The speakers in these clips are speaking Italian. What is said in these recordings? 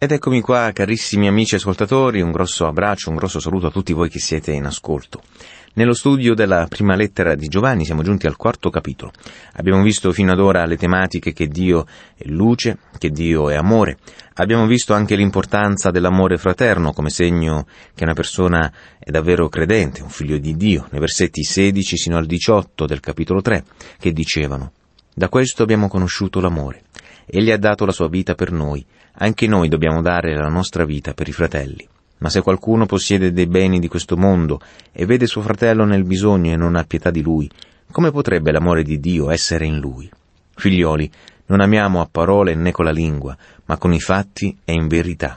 Ed eccomi qua, carissimi amici ascoltatori, un grosso abbraccio, un grosso saluto a tutti voi che siete in ascolto. Nello studio della prima lettera di Giovanni siamo giunti al 4º capitolo. Abbiamo visto fino ad ora le tematiche che Dio è luce, che Dio è amore. Abbiamo visto anche l'importanza dell'amore fraterno come segno che una persona è davvero credente, un figlio di Dio, nei versetti 16 sino al 18 del capitolo 3, che dicevano: «Da questo abbiamo conosciuto l'amore. Egli ha dato la sua vita per noi. Anche noi dobbiamo dare la nostra vita per i fratelli. Ma se qualcuno possiede dei beni di questo mondo e vede suo fratello nel bisogno e non ha pietà di lui, come potrebbe l'amore di Dio essere in lui? Figlioli, non amiamo a parole né con la lingua, ma con i fatti e in verità».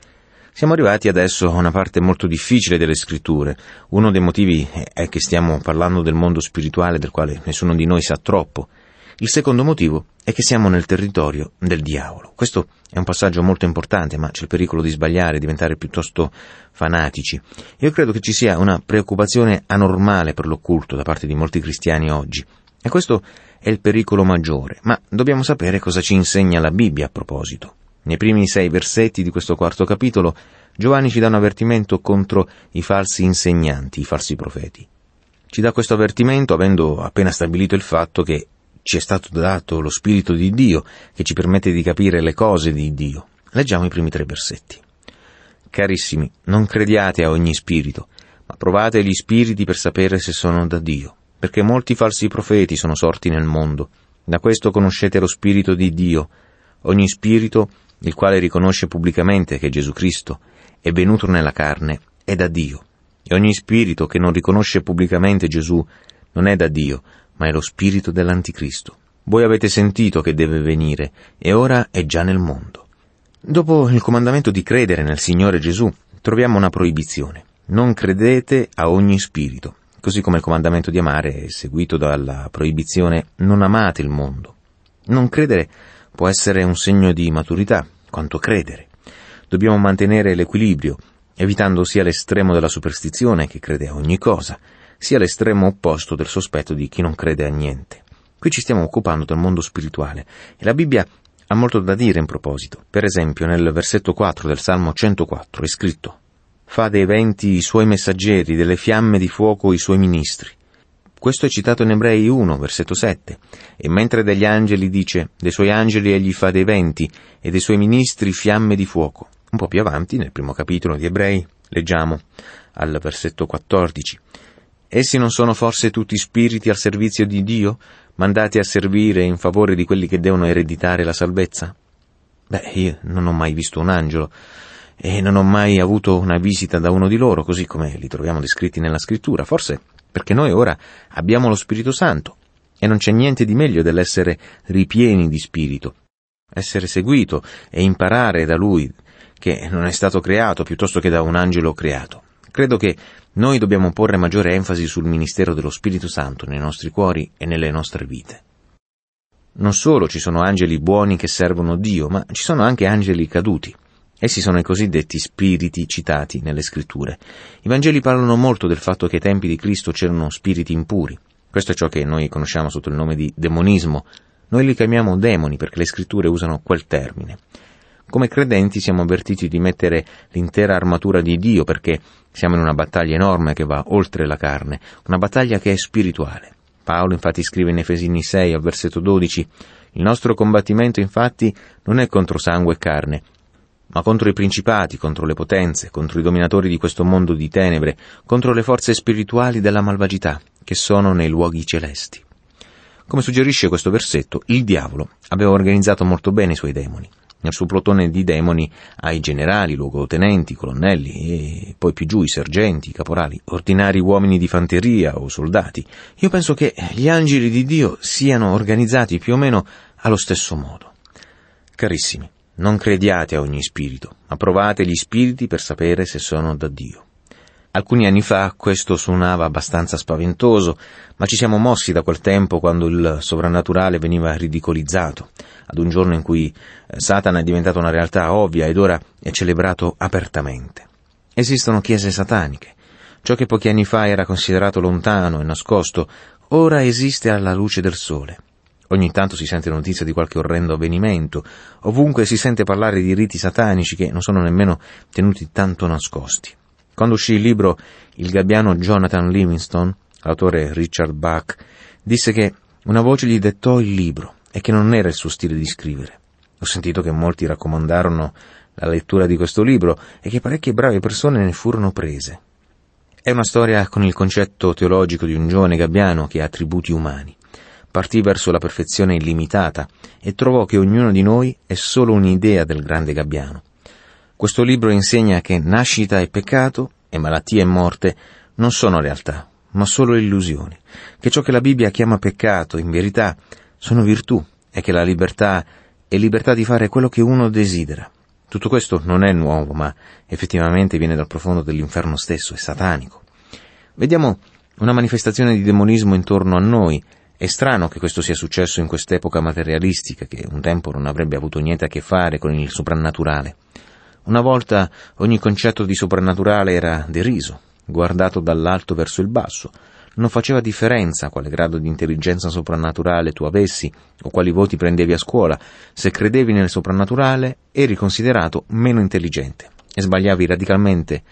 Siamo arrivati adesso a una parte molto difficile delle scritture. Uno dei motivi è che stiamo parlando del mondo spirituale del quale nessuno di noi sa troppo. Il secondo motivo è che siamo nel territorio del diavolo. Questo è un passaggio molto importante, ma c'è il pericolo di sbagliare, diventare piuttosto fanatici. Io credo che ci sia una preoccupazione anormale per l'occulto da parte di molti cristiani oggi. E questo è il pericolo maggiore, ma dobbiamo sapere cosa ci insegna la Bibbia a proposito. Nei primi 6 versetti di questo 4º capitolo, Giovanni ci dà un avvertimento contro i falsi insegnanti, i falsi profeti. Ci dà questo avvertimento avendo appena stabilito il fatto che ci è stato dato lo Spirito di Dio che ci permette di capire le cose di Dio. Leggiamo i primi 3 versetti. «Carissimi, non crediate a ogni spirito, ma provate gli spiriti per sapere se sono da Dio, perché molti falsi profeti sono sorti nel mondo. Da questo conoscete lo Spirito di Dio. Ogni spirito, il quale riconosce pubblicamente che Gesù Cristo è venuto nella carne, è da Dio. E ogni spirito che non riconosce pubblicamente Gesù non è da Dio, ma è lo spirito dell'Anticristo. Voi avete sentito che deve venire, e ora è già nel mondo». Dopo il comandamento di credere nel Signore Gesù, troviamo una proibizione. Non credete a ogni spirito, così come il comandamento di amare è seguito dalla proibizione non amate il mondo. Non credere può essere un segno di maturità, quanto credere. Dobbiamo mantenere l'equilibrio, evitando sia l'estremo della superstizione, che crede a ogni cosa, sia l'estremo opposto del sospetto di chi non crede a niente. Qui ci stiamo occupando del mondo spirituale e la Bibbia ha molto da dire in proposito. Per esempio, nel versetto 4 del Salmo 104 è scritto: «Fa dei venti i suoi messaggeri, delle fiamme di fuoco i suoi ministri». Questo è citato in Ebrei 1, versetto 7. E mentre degli angeli dice: «Dei suoi angeli egli fa dei venti e dei suoi ministri fiamme di fuoco». Un po' più avanti, nel primo capitolo di Ebrei, leggiamo al versetto 14: «Essi non sono forse tutti spiriti al servizio di Dio, mandati a servire in favore di quelli che devono ereditare la salvezza?» Io non ho mai visto un angelo e non ho mai avuto una visita da uno di loro, così come li troviamo descritti nella Scrittura, forse perché noi ora abbiamo lo Spirito Santo e non c'è niente di meglio dell'essere ripieni di Spirito, essere seguito e imparare da Lui, che non è stato creato, piuttosto che da un angelo creato. Credo che noi dobbiamo porre maggiore enfasi sul ministero dello Spirito Santo nei nostri cuori e nelle nostre vite. Non solo ci sono angeli buoni che servono Dio, ma ci sono anche angeli caduti. Essi sono i cosiddetti spiriti citati nelle Scritture. I Vangeli parlano molto del fatto che ai tempi di Cristo c'erano spiriti impuri. Questo è ciò che noi conosciamo sotto il nome di demonismo. Noi li chiamiamo demoni perché le Scritture usano quel termine. Come credenti siamo avvertiti di mettere l'intera armatura di Dio perché siamo in una battaglia enorme che va oltre la carne, una battaglia che è spirituale. Paolo infatti scrive in Efesini 6 al versetto 12: «Il nostro combattimento infatti non è contro sangue e carne, ma contro i principati, contro le potenze, contro i dominatori di questo mondo di tenebre, contro le forze spirituali della malvagità che sono nei luoghi celesti». Come suggerisce questo versetto, il diavolo aveva organizzato molto bene i suoi demoni. Nel suo plotone di demoni ha i generali, luogotenenti, colonnelli e poi più giù i sergenti, i caporali, ordinari uomini di fanteria o soldati. Io penso che gli angeli di Dio siano organizzati più o meno allo stesso modo. Carissimi, non crediate a ogni spirito, ma provate gli spiriti per sapere se sono da Dio. Alcuni anni fa questo suonava abbastanza spaventoso, ma ci siamo mossi da quel tempo quando il sovrannaturale veniva ridicolizzato, ad un giorno in cui Satana è diventato una realtà ovvia ed ora è celebrato apertamente. Esistono chiese sataniche. Ciò che pochi anni fa era considerato lontano e nascosto, ora esiste alla luce del sole. Ogni tanto si sente notizia di qualche orrendo avvenimento, ovunque si sente parlare di riti satanici che non sono nemmeno tenuti tanto nascosti. Quando uscì il libro Il gabbiano Jonathan Livingston, l'autore Richard Bach disse che una voce gli dettò il libro e che non era il suo stile di scrivere. Ho sentito che molti raccomandarono la lettura di questo libro e che parecchie brave persone ne furono prese. È una storia con il concetto teologico di un giovane gabbiano che ha attributi umani. Partì verso la perfezione illimitata e trovò che ognuno di noi è solo un'idea del grande gabbiano. Questo libro insegna che nascita e peccato e malattia e morte non sono realtà, ma solo illusioni, che ciò che la Bibbia chiama peccato, in verità, sono virtù, e che la libertà è libertà di fare quello che uno desidera. Tutto questo non è nuovo, ma effettivamente viene dal profondo dell'inferno stesso, è satanico. Vediamo una manifestazione di demonismo intorno a noi. È strano che questo sia successo in quest'epoca materialistica, che un tempo non avrebbe avuto niente a che fare con il soprannaturale. Una volta ogni concetto di soprannaturale era deriso, guardato dall'alto verso il basso. Non faceva differenza quale grado di intelligenza soprannaturale tu avessi o quali voti prendevi a scuola. Se credevi nel soprannaturale eri considerato meno intelligente e sbagliavi radicalmente,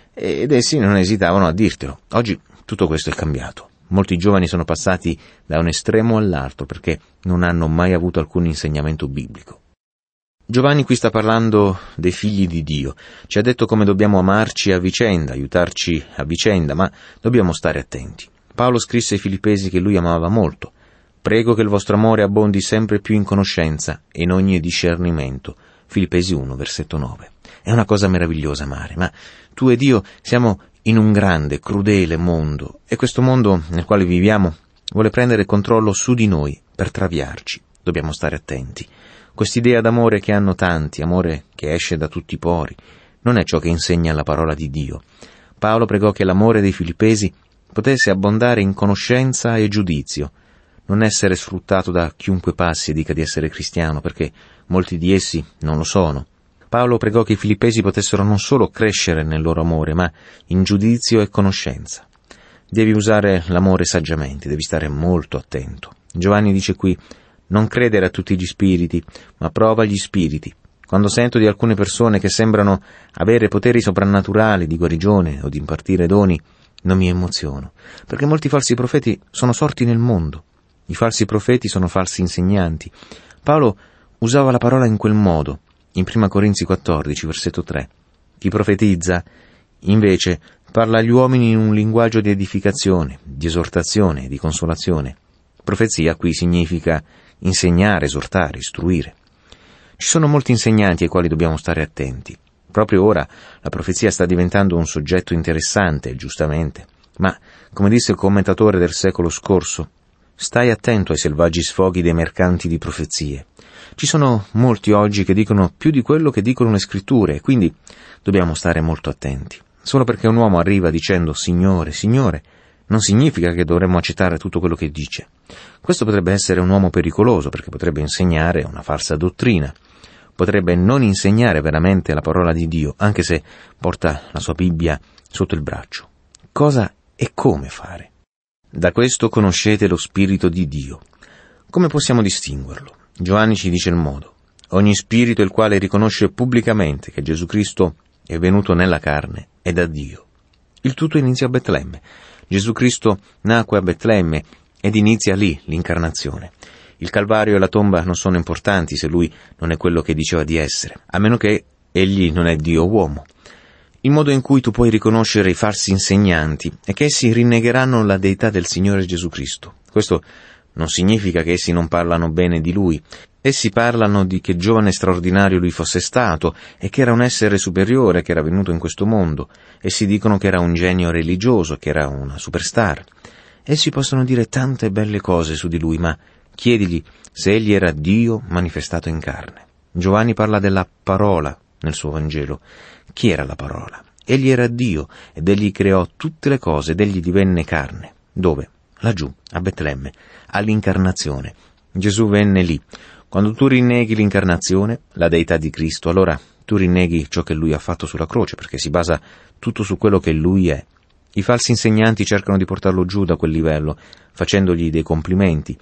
ed essi non esitavano a dirtelo. Oggi tutto questo è cambiato. Molti giovani sono passati da un estremo all'altro perché non hanno mai avuto alcun insegnamento biblico. Giovanni qui sta parlando dei figli di Dio. Ci ha detto come dobbiamo amarci a vicenda, aiutarci a vicenda, ma dobbiamo stare attenti. Paolo scrisse ai Filippesi che lui amava molto. Prego che il vostro amore abbondi sempre più in conoscenza e in ogni discernimento. Filippesi 1, versetto 9. È una cosa meravigliosa amare, ma tu ed io siamo in un grande, crudele mondo, e questo mondo nel quale viviamo vuole prendere controllo su di noi per traviarci. Dobbiamo stare attenti. Quest'idea d'amore che hanno tanti, amore che esce da tutti i pori, non è ciò che insegna la parola di Dio. Paolo pregò che l'amore dei Filippesi potesse abbondare in conoscenza e giudizio, non essere sfruttato da chiunque passi e dica di essere cristiano, perché molti di essi non lo sono. Paolo pregò che i Filippesi potessero non solo crescere nel loro amore, ma in giudizio e conoscenza. Devi usare l'amore saggiamente, devi stare molto attento. Giovanni dice qui: non credere a tutti gli spiriti, ma prova gli spiriti. Quando sento di alcune persone che sembrano avere poteri soprannaturali di guarigione o di impartire doni, non mi emoziono, perché molti falsi profeti sono sorti nel mondo. I falsi profeti sono falsi insegnanti. Paolo usava la parola in quel modo, in 1 Corinzi 14, versetto 3. Chi profetizza, invece, parla agli uomini in un linguaggio di edificazione, di esortazione e di consolazione. Profezia qui significa insegnare, esortare, istruire. Ci sono molti insegnanti ai quali dobbiamo stare attenti. Proprio ora la profezia sta diventando un soggetto interessante, giustamente, ma, come disse il commentatore del secolo scorso, stai attento ai selvaggi sfoghi dei mercanti di profezie. Ci sono molti oggi che dicono più di quello che dicono le scritture, e quindi dobbiamo stare molto attenti. Solo perché un uomo arriva dicendo Signore, Signore, non significa che dovremmo accettare tutto quello che dice. Questo potrebbe essere un uomo pericoloso, perché potrebbe insegnare una falsa dottrina. Potrebbe non insegnare veramente la parola di Dio, anche se porta la sua Bibbia sotto il braccio. Cosa e come fare? Da questo conoscete lo Spirito di Dio. Come possiamo distinguerlo? Giovanni ci dice il modo. Ogni spirito il quale riconosce pubblicamente che Gesù Cristo è venuto nella carne è da Dio. Il tutto inizia a Betlemme. Gesù Cristo nacque a Betlemme ed inizia lì l'incarnazione. Il Calvario e la tomba non sono importanti se lui non è quello che diceva di essere, a meno che egli non è Dio uomo. Il modo in cui tu puoi riconoscere i falsi insegnanti è che essi rinnegheranno la deità del Signore Gesù Cristo. Questo non significa che essi non parlano bene di lui. Essi parlano di che giovane straordinario lui fosse stato e che era un essere superiore che era venuto in questo mondo. Essi dicono che era un genio religioso, che era una superstar. Essi possono dire tante belle cose su di lui, ma chiedigli se egli era Dio manifestato in carne. Giovanni parla della parola nel suo Vangelo. Chi era la parola? Egli era Dio ed egli creò tutte le cose ed egli divenne carne. Dove? Laggiù, a Betlemme, all'incarnazione. Gesù venne lì. Quando tu rinneghi l'incarnazione, la deità di Cristo, allora tu rinneghi ciò che lui ha fatto sulla croce, perché si basa tutto su quello che lui è. I falsi insegnanti cercano di portarlo giù da quel livello, facendogli dei complimenti.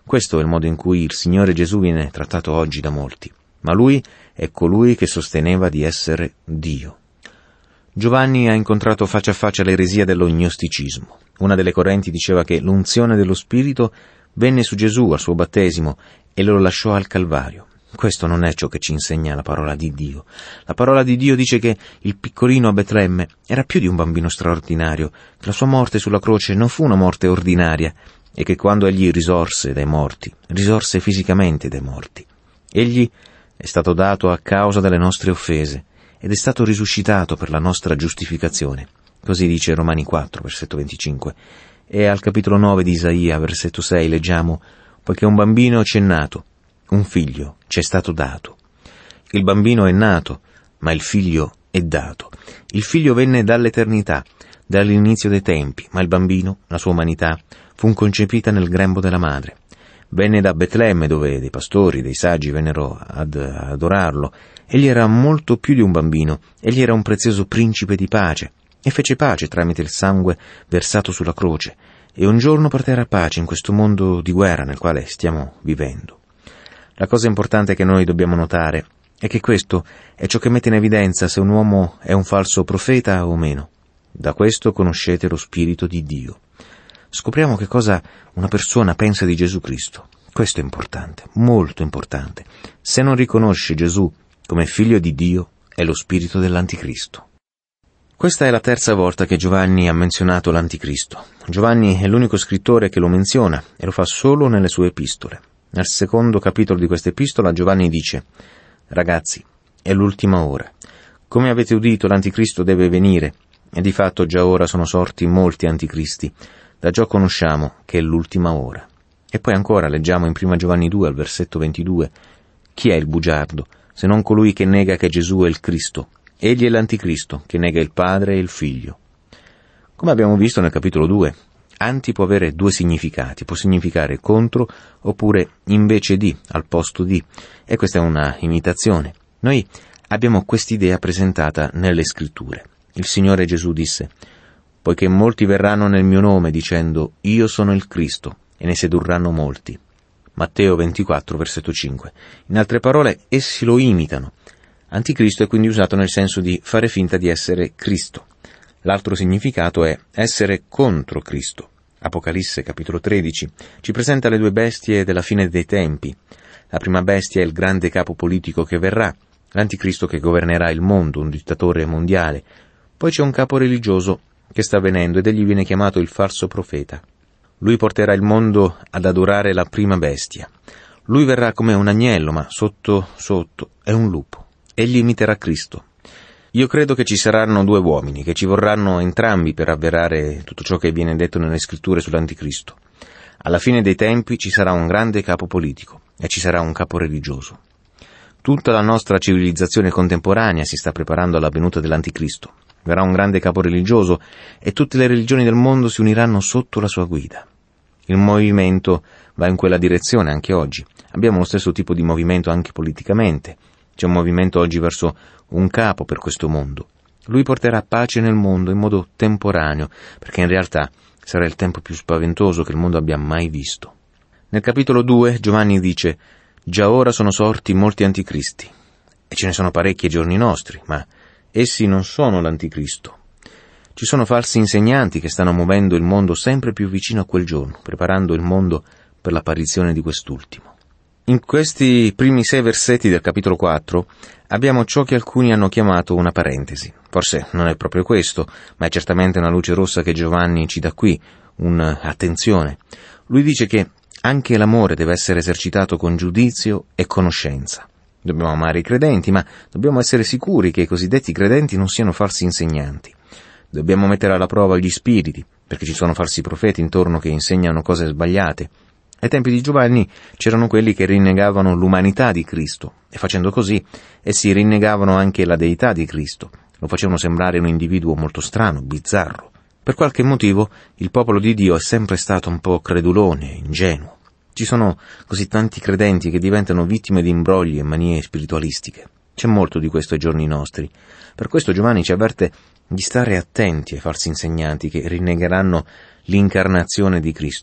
Questo è il modo in cui il Signore Gesù viene trattato oggi da molti. Ma Lui è colui che sosteneva di essere Dio. Giovanni ha incontrato faccia a faccia l'eresia dello gnosticismo. Una delle correnti diceva che l'unzione dello Spirito venne su Gesù al suo battesimo e lo lasciò al Calvario. Questo non è ciò che ci insegna la parola di Dio. La parola di Dio dice che il piccolino a Betlemme era più di un bambino straordinario, che la sua morte sulla croce non fu una morte ordinaria, e che quando egli risorse dai morti, risorse fisicamente dai morti. Egli è stato dato a causa delle nostre offese, ed è stato risuscitato per la nostra giustificazione. Così dice Romani 4, versetto 25. E al capitolo 9 di Isaia, versetto 6, leggiamo: «Poiché un bambino ci è nato, un figlio ci è stato dato». Il bambino è nato, ma il figlio è dato. Il figlio venne dall'eternità, dall'inizio dei tempi, ma il bambino, la sua umanità, fu concepita nel grembo della madre. Venne da Betlemme, dove dei pastori, dei saggi vennero ad adorarlo. Egli era molto più di un bambino, egli era un prezioso principe di pace, e fece pace tramite il sangue versato sulla croce, e un giorno porterà pace in questo mondo di guerra nel quale stiamo vivendo. La cosa importante che noi dobbiamo notare è che questo è ciò che mette in evidenza se un uomo è un falso profeta o meno. Da questo conoscete lo Spirito di Dio. Scopriamo che cosa una persona pensa di Gesù Cristo. Questo è importante, molto importante. Se non riconosce Gesù come figlio di Dio, è lo spirito dell'Anticristo. Questa è la terza volta che Giovanni ha menzionato l'Anticristo. Giovanni è l'unico scrittore che lo menziona e lo fa solo nelle sue epistole. Nel secondo capitolo di questa epistola Giovanni dice: «Ragazzi, è l'ultima ora. Come avete udito, l'Anticristo deve venire, e di fatto già ora sono sorti molti anticristi. Da ciò conosciamo che è l'ultima ora». E poi ancora leggiamo in 1 Giovanni 2 al versetto 22: «Chi è il bugiardo, se non colui che nega che Gesù è il Cristo? Egli è l'Anticristo, che nega il Padre e il Figlio». Come abbiamo visto nel capitolo 2, anti può avere due significati, può significare contro oppure invece di, al posto di, e questa è una imitazione. Noi abbiamo quest'idea presentata nelle Scritture. Il Signore Gesù disse: «Poiché molti verranno nel mio nome dicendo io sono il Cristo, e ne sedurranno molti». Matteo 24, versetto 5. In altre parole, essi lo imitano. Anticristo è quindi usato nel senso di fare finta di essere Cristo. L'altro significato è essere contro Cristo. Apocalisse, capitolo 13, ci presenta le due bestie della fine dei tempi. La prima bestia è il grande capo politico che verrà, l'Anticristo che governerà il mondo, un dittatore mondiale. Poi c'è un capo religioso che sta venendo ed egli viene chiamato il falso profeta. Lui porterà il mondo ad adorare la prima bestia. Lui verrà come un agnello, ma sotto è un lupo. Egli imiterà Cristo. Io credo che ci saranno due uomini, che ci vorranno entrambi per avverare tutto ciò che viene detto nelle Scritture sull'Anticristo. Alla fine dei tempi ci sarà un grande capo politico e ci sarà un capo religioso. Tutta la nostra civilizzazione contemporanea si sta preparando alla venuta dell'Anticristo. Verrà un grande capo religioso e tutte le religioni del mondo si uniranno sotto la sua guida. Il movimento va in quella direzione anche oggi. Abbiamo lo stesso tipo di movimento anche politicamente. C'è un movimento oggi verso un capo per questo mondo. Lui porterà pace nel mondo in modo temporaneo, perché in realtà sarà il tempo più spaventoso che il mondo abbia mai visto. Nel capitolo 2 Giovanni dice: «Già ora sono sorti molti anticristi». E ce ne sono parecchi ai giorni nostri, ma essi non sono l'Anticristo. Ci sono falsi insegnanti che stanno muovendo il mondo sempre più vicino a quel giorno, preparando il mondo per l'apparizione di quest'ultimo. In questi primi 6 versetti del capitolo 4 abbiamo ciò che alcuni hanno chiamato una parentesi. Forse non è proprio questo, ma è certamente una luce rossa che Giovanni ci dà qui, un'attenzione. Lui dice che anche l'amore deve essere esercitato con giudizio e conoscenza. Dobbiamo amare i credenti, ma dobbiamo essere sicuri che i cosiddetti credenti non siano falsi insegnanti. Dobbiamo mettere alla prova gli spiriti, perché ci sono falsi profeti intorno che insegnano cose sbagliate. Ai tempi di Giovanni c'erano quelli che rinnegavano l'umanità di Cristo, e facendo così essi rinnegavano anche la deità di Cristo. Lo facevano sembrare un individuo molto strano, bizzarro. Per qualche motivo il popolo di Dio è sempre stato un po' credulone, ingenuo. Ci sono così tanti credenti che diventano vittime di imbrogli e manie spiritualistiche. C'è molto di questo ai giorni nostri. Per questo Giovanni ci avverte di stare attenti ai falsi insegnanti che rinnegheranno l'incarnazione di Cristo.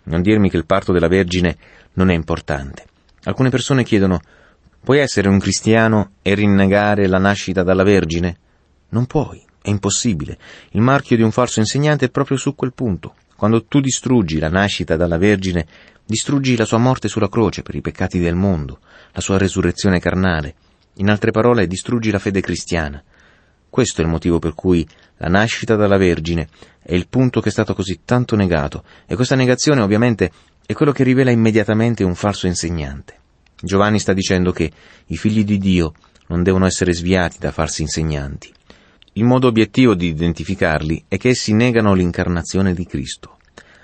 Non dirmi che il parto della Vergine non è importante. Alcune persone chiedono: puoi essere un cristiano e rinnegare la nascita dalla Vergine? Non puoi, è impossibile. Il marchio di un falso insegnante è proprio su quel punto. Quando tu distruggi la nascita dalla Vergine, distruggi la sua morte sulla croce per i peccati del mondo, la sua resurrezione carnale. In altre parole, distruggi la fede cristiana. Questo è il motivo per cui la nascita dalla Vergine è il punto che è stato così tanto negato, e questa negazione ovviamente è quello che rivela immediatamente un falso insegnante. Giovanni sta dicendo che i figli di Dio non devono essere sviati da falsi insegnanti. Il modo obiettivo di identificarli è che essi negano l'incarnazione di Cristo.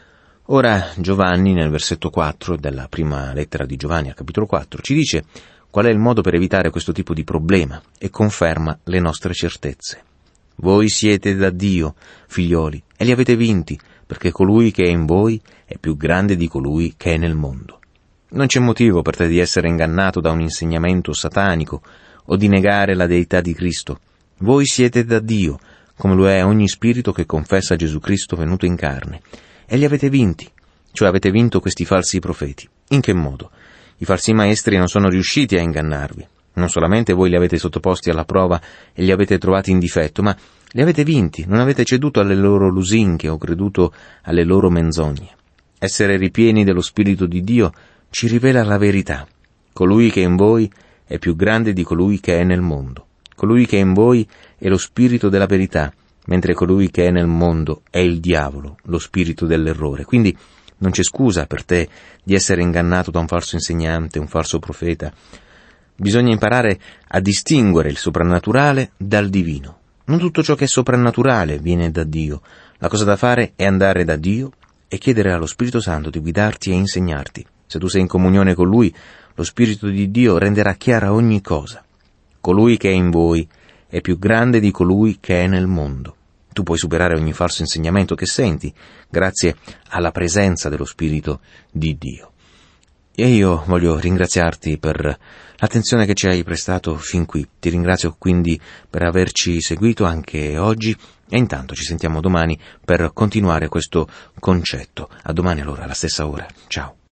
Ora Giovanni, nel versetto 4 della prima lettera di Giovanni al capitolo 4, ci dice qual è il modo per evitare questo tipo di problema e conferma le nostre certezze. Voi siete da Dio, figlioli, e li avete vinti, perché colui che è in voi è più grande di colui che è nel mondo. Non c'è motivo per te di essere ingannato da un insegnamento satanico o di negare la deità di Cristo. Voi siete da Dio, come lo è ogni spirito che confessa Gesù Cristo venuto in carne, e li avete vinti, cioè avete vinto questi falsi profeti. In che modo? I falsi maestri non sono riusciti a ingannarvi. Non solamente voi li avete sottoposti alla prova e li avete trovati in difetto, ma li avete vinti, non avete ceduto alle loro lusinghe o creduto alle loro menzogne. Essere ripieni dello Spirito di Dio ci rivela la verità. Colui che è in voi è più grande di colui che è nel mondo. Colui che è in voi è lo spirito della verità, mentre colui che è nel mondo è il diavolo, lo spirito dell'errore. Quindi non c'è scusa per te di essere ingannato da un falso insegnante, un falso profeta. Bisogna imparare a distinguere il soprannaturale dal divino. Non tutto ciò che è soprannaturale viene da Dio. La cosa da fare è andare da Dio e chiedere allo Spirito Santo di guidarti e insegnarti. Se tu sei in comunione con Lui, lo Spirito di Dio renderà chiara ogni cosa. Colui che è in voi è più grande di colui che è nel mondo. Tu puoi superare ogni falso insegnamento che senti grazie alla presenza dello Spirito di Dio. E io voglio ringraziarti per l'attenzione che ci hai prestato fin qui. Ti ringrazio quindi per averci seguito anche oggi e intanto ci sentiamo domani per continuare questo concetto. A domani allora, alla stessa ora. Ciao.